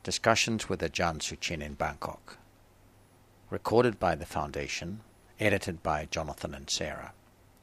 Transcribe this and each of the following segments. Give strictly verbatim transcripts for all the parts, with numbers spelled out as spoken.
Discussions with Ajahn Suchin in Bangkok. Recorded by the Foundation, edited by Jonathan and Sarah.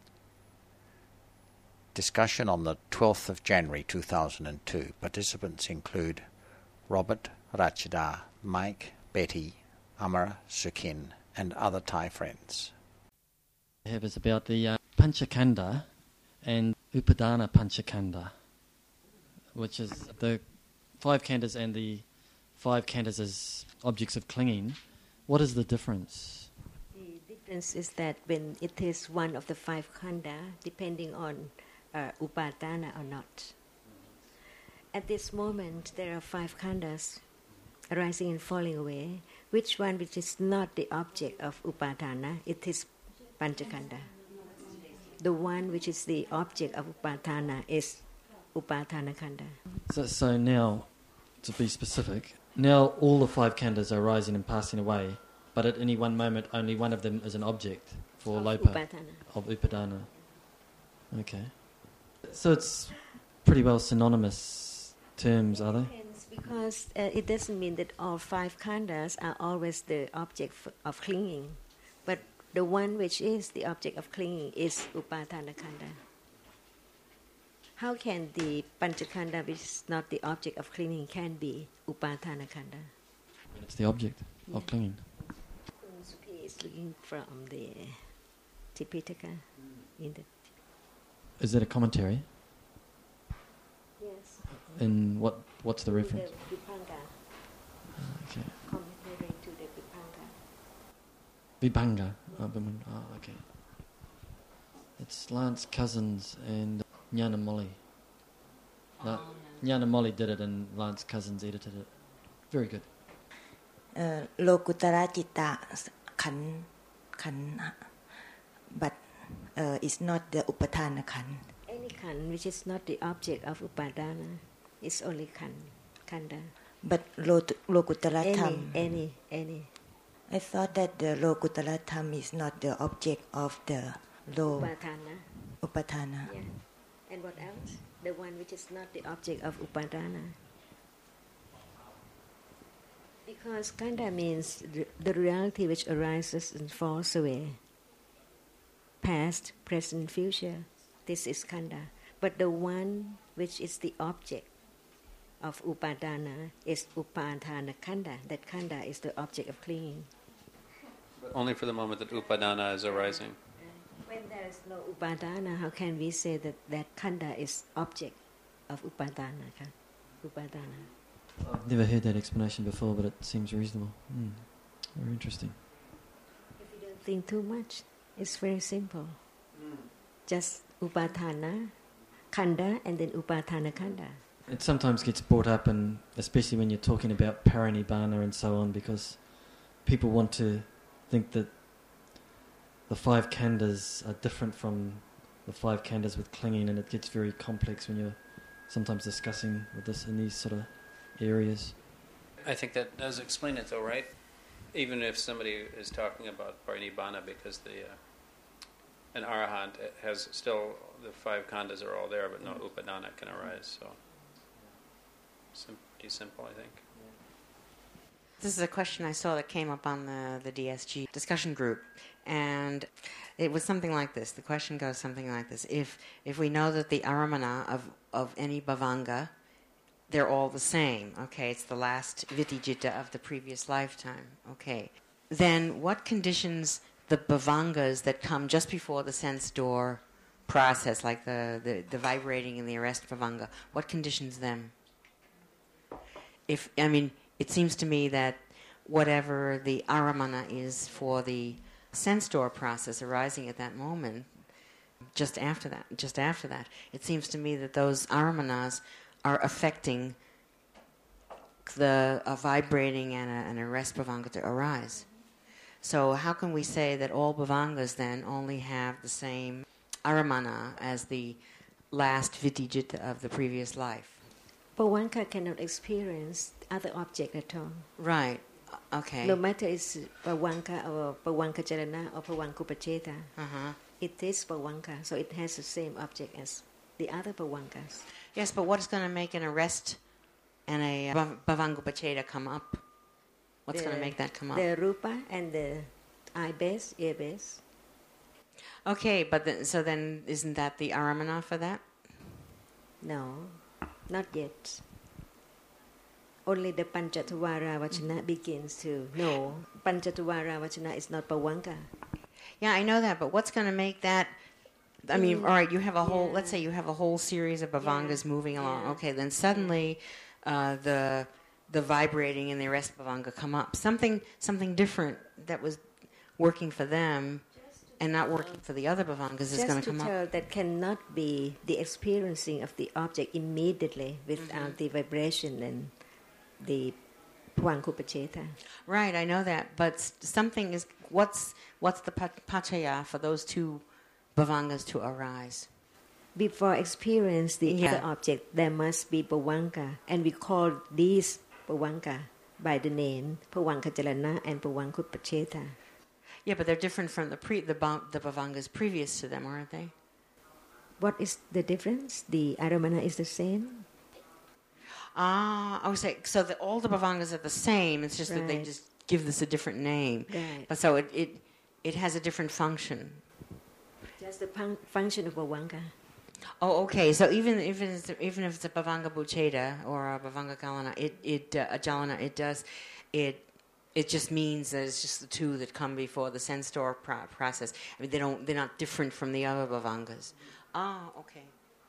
Discussion on the twelfth of January two thousand two. Participants include Robert, Rachida, Mike, Betty, Amara, Sukin, and other Thai friends. I have is about the uh, Panchakanda and Upadana Panchakanda, which is the five khandhas and the five khandhas as objects of clinging. What is the difference? The difference is that when it is one of the five khandha, depending on uh, upadana or not. At this moment, there are five khandhas arising and falling away. Which one which is not the object of upadana, it is panchakanda. The one which is the object of upadana is upadana khandha. So, so now, to be specific, now all the five khandhas are rising and passing away, but at any one moment only one of them is an object for Of lopa, upadana. of upadana. Okay. So it's pretty well synonymous terms, are they? Hence, because uh, it doesn't mean that all five khandhas are always the object f- of clinging, but the one which is the object of clinging is upadana khandha. How can the panchakanda, which is not the object of clinging, can be upadana khandha? It's the object Yeah. of clinging. Suki is looking from the Tipitaka. In the Is that a commentary? yes. In what? What's the reference? The Vipanga, Okay. commentary to the Vipanga. Vibhanga. Oh, Vibhanga. Oh, okay. It's Lance Cousins and Nyana Molly. La- Nyana Molly did it and Lance Cousins edited it. Very good. uh, Lokutara Citta Khan, Khan, but uh, it's not the Upatana Khan. Any khan which is not the object of upadana is only khan, khandha. But Lot- Lokutara Any, Tham, any, any. I thought that the Lokutara Tham is not the object of the Lo Upadana. Upatana. Yeah. And what else? The one which is not the object of upadana. Because khandha means the, the reality which arises and falls away. Past, present, future. This is khandha. But the one which is the object of upadana is upadana khandha. That khandha is the object of clinging. But only for the moment that upadana is arising. When there is no upadana, how can we say that that khandha is object of upadana? ka? Upadana. I've never heard that explanation before, but it seems reasonable. Mm. Very interesting. If you don't think too much, it's very simple. Just upadana, khandha, and then upadana khandha. It sometimes gets brought up, and especially when you're talking about parinibbana and so on, because people want to think that the five khandhas are different from the five khandhas with clinging, and it gets very complex when you're sometimes discussing with this in these sort of areas. I think that does explain it, though, right? Even if somebody is talking about parinibbana, because the uh, an arahant has still the five khandhas are all there, but no upadana can arise. So, Sim- pretty simple, I think. This is a question I saw that came up on the, the D S G discussion group, and it was something like this. The question goes something like this. If if we know that the aramana of, of any bhavanga, they're all the same, okay, it's the last vitijita of the previous lifetime, okay, then what conditions the bhavangas that come just before the sense door process, like the, the, the vibrating and the arrest bhavanga, what conditions them? If, I mean, it seems to me that whatever the aramana is for the sense door process arising at that moment, just after that, just after that, it seems to me that those aramanas are affecting the a vibrating and a, and a rest bhavanga to arise. So how can we say that all bhavangas then only have the same aramana as the last vitijita of the previous life? Bhavanka cannot experience other object at all. Right. Okay. No matter it's bhavanka or bhavanka charana or bhavankupacceta, Uh-huh. it is bhavanka, so it has the same object as the other bhavankas. Yes, but what is going to make an arrest and a Bhav- Bhavangupacceda come up? What's going to make that come up? The rupa and the eye base, ear base. Okay, but then, so then isn't that the aramana for that? No, not yet. Only the Panchatuvara Vachana begins to know. Panchatuvara Vachana is not Bhavanka. Yeah, I know that, but what's going to make that? I mean, Mm, all right, you have a whole. yeah. Let's say you have a whole series of bhavangas Yeah, moving along. yeah, Okay, then suddenly, uh, the the vibrating and the rest bhavanga come up. Something something different that was working for them and not working for the other bhavangas is going Just to to come up. tell that cannot be the experiencing of the object immediately without the vibration and the Bhavangupacceda. Right, I know that, but s- something is. What's what's the pa- pachaya for those two bhavangas to arise? Before experience the Yeah. other object, there must be Bhavanka, and we call these Bhavanka by the name Bhavanka Jalana and Bhavangupacceda. Yeah, but they're different from the pre the ba- the bhavangas previous to them, aren't they? What is the difference? The aramana is the same. Ah, I was saying, so that all the bhavangas are the same. It's just that they Right. just give this a different name. Right. But so it it, it has a different function. Just the pun- function of Bhavanka. Oh, okay. So even even if it's, even if it's a bhavanga bucheda or a bhavanga kalana, it it uh, a jalana, it does it. It just means that it's just the two that come before the sense door pro- process. I mean, they don't. They're not different from the other bhavangas. Ah, okay.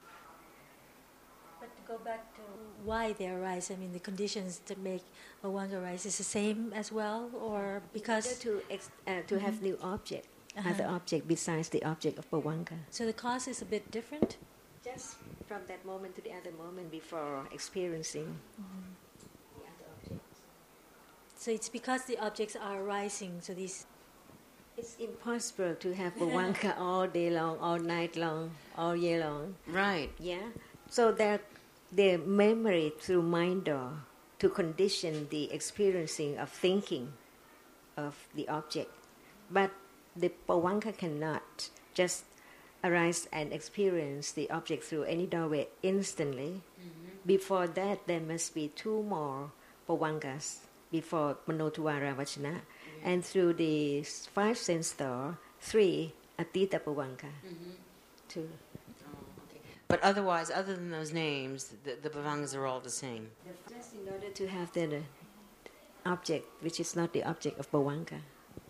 But to go back to why they arise, I mean, the conditions that make Bhavanga arise is the same as well, or because In order to ex- uh, to have new object, Uh-huh. other object besides the object of Bhavanka. so the cause is a bit different. Just from that moment to the other moment before experiencing the other objects. So it's because the objects are arising. So these, It's impossible to have Bhavanka all day long, all night long, all year long. Right. Yeah. So that the memory through mind door to condition the experiencing of thinking of the object. But the Bhavanka cannot just arise and experience the object through any doorway instantly. Before that, there must be two more Bhavankas before Manotuvara Vachana. And through the five sense door, three Atita Bhavanka. Two. But otherwise, other than those names, the, the bhavangas are all the same. Just in order to have the object which is not the object of Bhavanka.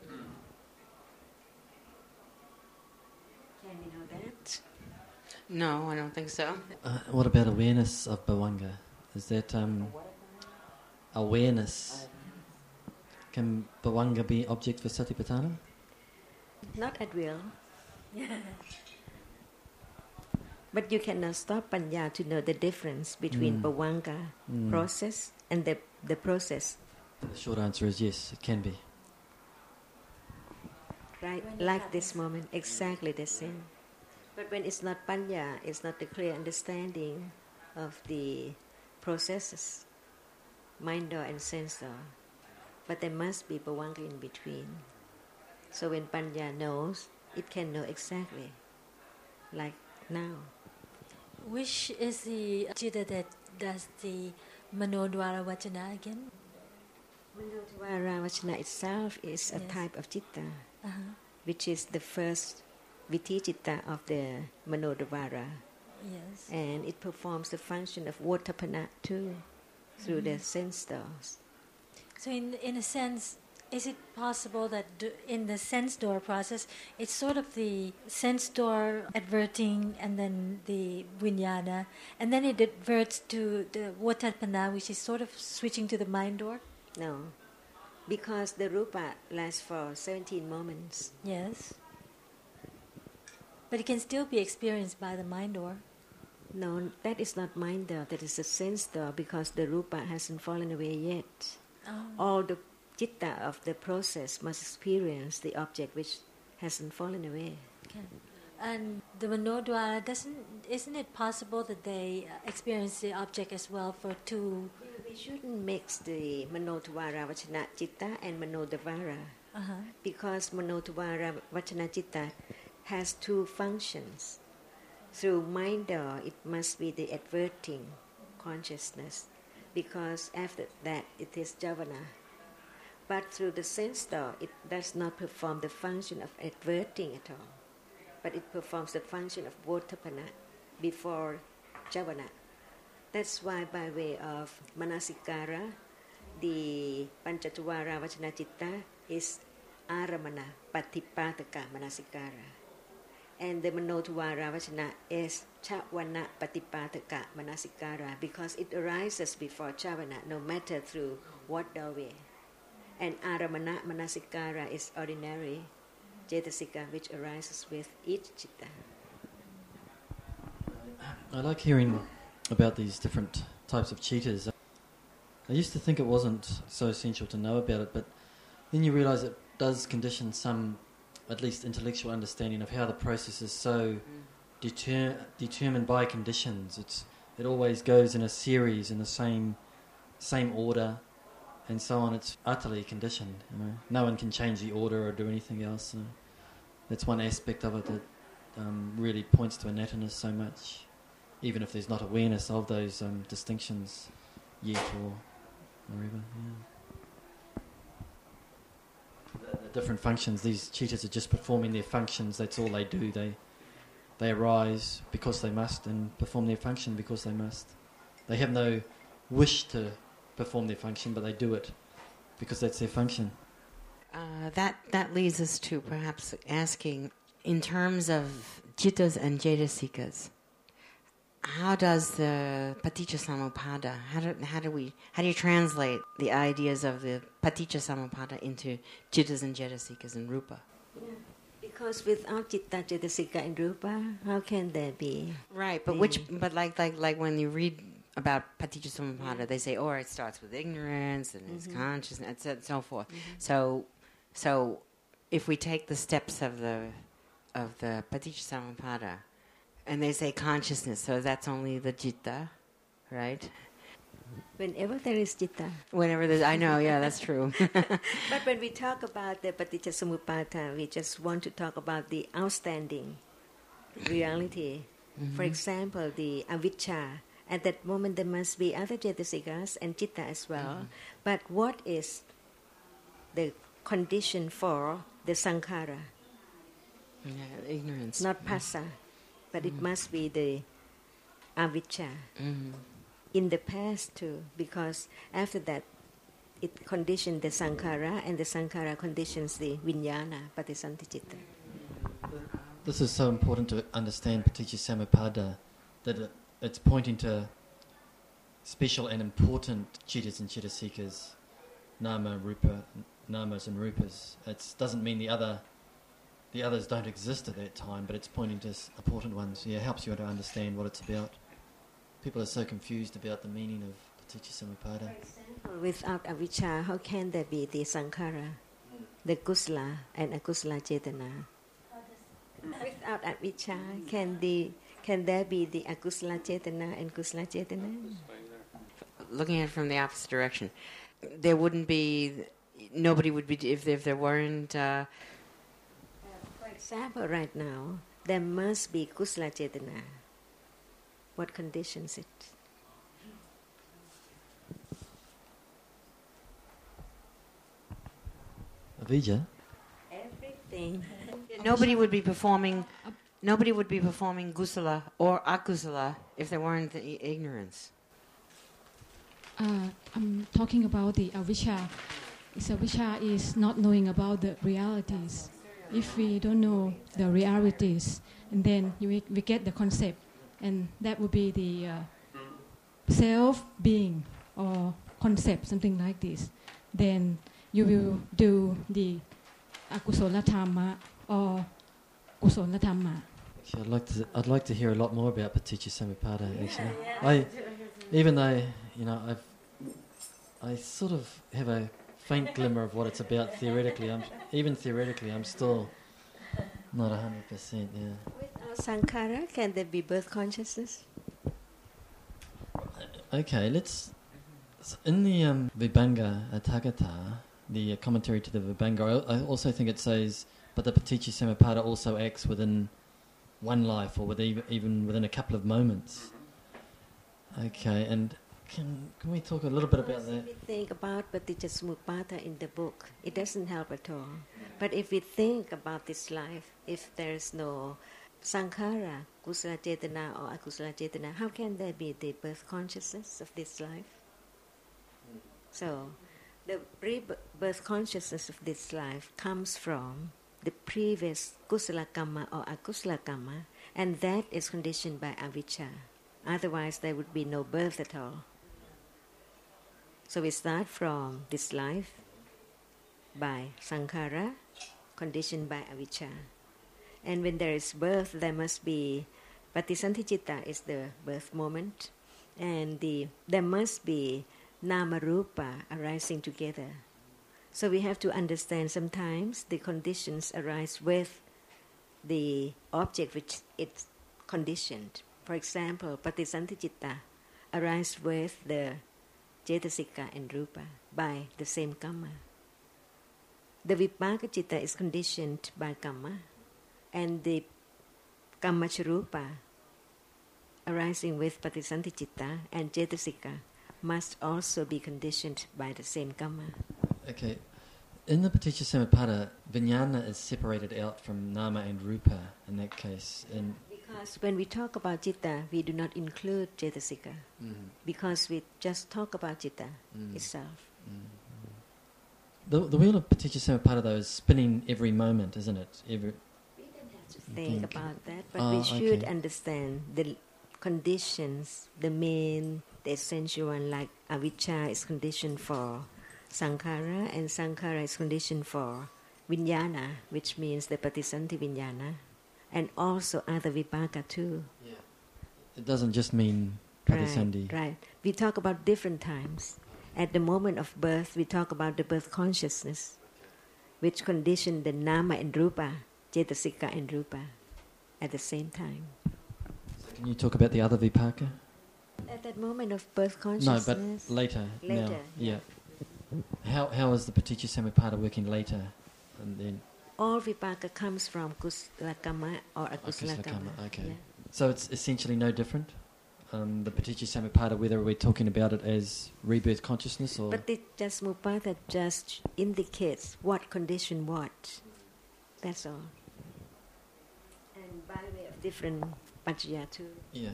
Can we know that? No, I don't think so. Uh, what about awareness of bhavanga? Is that um, awareness? Can bhavanga be object for satipatthana? Not at will. But you cannot stop Panya to know the difference between Mm. Bhavanka Mm. process and the, the process. The short answer is yes, it can be. Right? When it Like this happens. moment, exactly the same. But when it's not Panya, it's not the clear understanding of the processes, mind door and sense door. But there must be Bhavanka in between. So when Panya knows, it can know exactly, like now. which is the chitta that does the Manodwara Vachana again? Manodvara Vachana itself is a Yes. type of chitta, Uh-huh. which is the first Viti chitta of the Manodvara. Yes. And it performs the function of Votapana too, through the sense doors. So in in a sense, is it possible that d- in the sense door process, it's sort of the sense door adverting and then the vijnana, and then it adverts to the Votapana, which is sort of switching to the mind door? No, because the Rupa lasts for seventeen moments. Yes. But it can still be experienced by the mind door. No, that is not mind door, that is a sense door, because the Rupa hasn't fallen away yet. Oh. All the chitta of the process must experience the object which hasn't fallen away. Okay. And the Manodwara, doesn't, isn't it possible that they uh, experience the object as well for two? We shouldn't mix the Manodvara Vachana Chitta and Manodvara, Uh-huh. because Manodvara Vachana Chitta has two functions. Through mind door, it must be the adverting consciousness. because after that it is Javana. But through the sense door, it does not perform the function of adverting at all, but it performs the function of Bodhapana before Javana. That's why by way of Manasikara, the Panchatuvara Vachana Citta is Aramana Patipataka Manasikara. And the Manotuvara Vachana is Chavana Patipataka Manasikara, because it arises before Chavana, no matter through what doorway. And Aramana Manasikara is ordinary Cetasika, which arises with each Citta. I like hearing about these different types of cheetahs. I used to think it wasn't so essential to know about it, but then you realise it does condition some, at least intellectual understanding of how the process is so mm. deter- determined by conditions. It's it always goes in a series in the same same order, and so on. It's utterly conditioned. You know, no one can change the order or do anything else. So that's one aspect of it that um, really points to anatomist so much, even if there's not awareness of those um, distinctions yet or wherever. Yeah. The, the different functions. These cheetahs are just performing their functions. That's all they do. They they arise because they must and perform their function because they must. They have no wish to perform their function, but they do it because that's their function. Uh, that that leads us to perhaps asking, in terms of Cittas and Cetasikas, how does the Paticcasamuppada, how do how do we how do you translate the ideas of the Paticcasamuppada into Cittas and Cetasikas and Rupa? Yeah. Because without Citta, Cetasika, and Rupa, how can there be? Right, but which but like like like when you read about Paticcasamuppada, they say, oh, it starts with ignorance and it's mm-hmm. consciousness and so forth. Mm-hmm. So so if we take the steps of the of the Paticcasamuppada, and they say consciousness, so that's only the citta, right? Whenever there is citta. Whenever there's, I know, yeah, that's true. But when we talk about the Paticcasamuppada, we just want to talk about the outstanding reality. Mm-hmm. For example, the avijja. At that moment, there must be other cetasikas and citta as well. Mm-hmm. But what is the condition for the sankhara? Yeah, ignorance. Not phassa. But mm-hmm. it must be the avijja mm-hmm. in the past too, because after that it conditions the sankhara, and the sankhara conditions the vijnana, patisantichitta. This is so important to understand Paticcasamuppada, that it, it's pointing to special and important cittas and cetasikas, nama, rupa, namas and rupas. It doesn't mean the other The others don't exist at that time, but it's pointing to important ones. Yeah, it helps you to understand what it's about. People are so confused about the meaning of Paticcasamuppada. For example, without avijja, how can there be the sankhara, the kusala and akusala cetana? Without avijja, can the can there be the akusala cetana and kusala cetana? Looking at it from the opposite direction, there wouldn't be, nobody would be, if, if there weren't... Uh, example, right now, there must be kusala cetana. What conditions it? Avijja? Everything. Nobody would be performing. Nobody would be performing kusala or akusala if there weren't the I- ignorance. Uh, I'm talking about the avijja. It's avijja is not knowing about the realities. If we don't know the realities, and then you, we get the concept, and that would be the uh, self-being or concept, something like this, then you will do the akusala dhamma or kusala dhamma. Actually, I'd like to. I'd like to hear a lot more about Paticcasamuppada. Actually, I, even though you know, I've, I sort of have a faint glimmer of what it's about theoretically. I'm, even theoretically, I'm still not one hundred percent, yeah. Without sankhara, can there be birth consciousness? Okay, let's... In the um, Vibhanga Tathagata, the uh, commentary to the Vibhanga, I, I also think it says, but the Paticcasamuppada also acts within one life, or with even, even within a couple of moments. Okay, and Can can we talk a little bit about that? If we think about Paticcasamuppada in the book, it doesn't help at all. But if we think about this life, if there is no sankhara, kusala cetana or akusala cetana, how can there be the birth consciousness of this life? So, the pre-birth consciousness of this life comes from the previous kusala kamma or akusala kamma, and that is conditioned by avijja. Otherwise, there would be no birth at all. So we start from this life by sankhara, conditioned by avijja. And when there is birth, there must be patisanthichitta is the birth moment, and the there must be nama rupa arising together. So we have to understand sometimes the conditions arise with the object which it's conditioned. For example, patisanthichitta arise with the cetasika and rupa by the same kamma. The vipaka citta is conditioned by kamma, and the kammacharupa arising with patisanthichitta and cetasika must also be conditioned by the same kamma. Okay. In the Paticcasamuppada, vijnana is separated out from nama and rupa in that case. And because when we talk about citta, we do not include cetasika. mm, Because we just talk about citta mm, itself. mm. The the wheel of Paticcasamuppada though is spinning every moment, isn't it? Every We don't have to Think. think about that, but Ah, we should okay. understand the conditions, the main, the essential one, like avijja is conditioned for sankhara, and sankhara is conditioned for vijnana, which means the patisanti vijnana, and also other vipaka too. yeah. It doesn't just mean Right, patisandhi. right. We talk about different times. At the moment of birth, we talk about the birth consciousness, which condition the nama and rupa, cetasika and rupa, at the same time. So can you talk about the other vipaka? At that moment of birth No, consciousness, but later. Now. Later, Yeah. How how is the Paticcasamuppada working later? And then all vipaka comes from kusala kamma or akusala Akusala kamma. kamma, okay. Yeah. So it's essentially no different. Um, the Paticcasamuppada, whether we're talking about it as rebirth consciousness or But it just mupata just indicates what condition what. That's all. And by way of different pachaya too. yeah.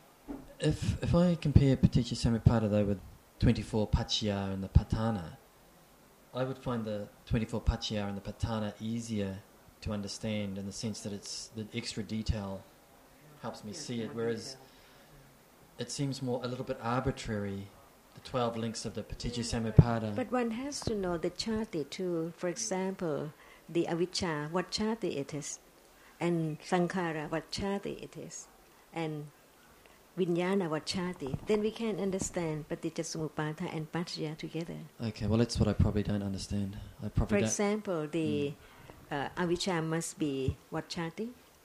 If if I compare Paticcasamuppada though with twenty-four Paccaya and the Patthana, I would find the twenty-four Paccaya and the Patthana easier to understand in the sense that it's the extra detail helps me see it, whereas it seems more a little bit arbitrary, the twelve links of the Paticcasamuppada. But one has to know the chati too. For example, the avijja, what chati it is, and sankhara, what chati it is, and vijnana, what chati. Then we can understand paticcasamuppada and paccaya together. Okay, well that's what I probably don't understand. I For probably don't. example, the uh, avijja must be what chati?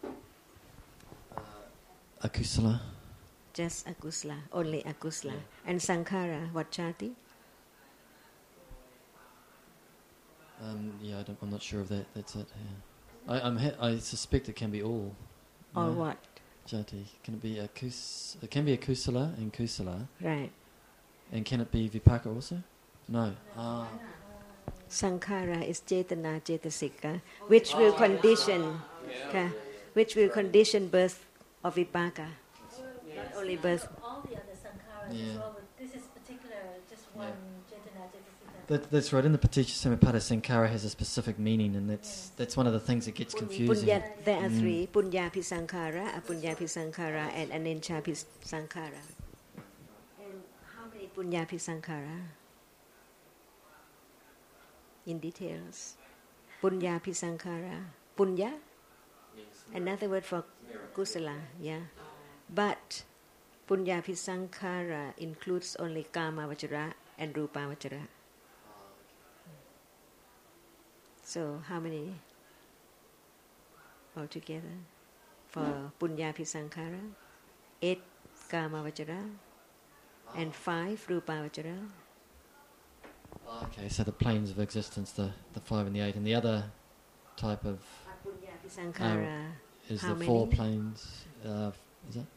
Akusala. Just akusala, only akusala. And sankhara, what chati? Um, yeah, I don't, I'm not sure of that. That's it. Yeah. I I'm ha- I suspect it can be all. Or No? what? Jati. Can it be akus? It can be akusala and kusala, Right. and can it be vipaka also? No. Ah. Sankhara is cetana, cetasika, which will condition, ka, which will condition birth of vipaka. Not only birth. All the other sankharas Yeah. as well, but this is particular, just one cetana, cetasika. That, that's right. In the Paticcasamuppada, sankhara has a specific meaning, and that's that's one of the things that gets confusing. Punya, there are Mm. three: punyapi sankhara, apunyapi sankhara, and anenchapi sankhara. And how many punyapi sankhara? In details, punyapi sankhara, punya, another word for kusala, yeah. But punyapi sankhara includes only kama vajra and rupa vajra. So how many altogether for punyapi sankhara? Eight kama vajra and five rupa vajra. Okay, so the planes of existence, the, the five and the eight, and the other type of Punyapi sankhara. is How the four many? planes. Uh, is that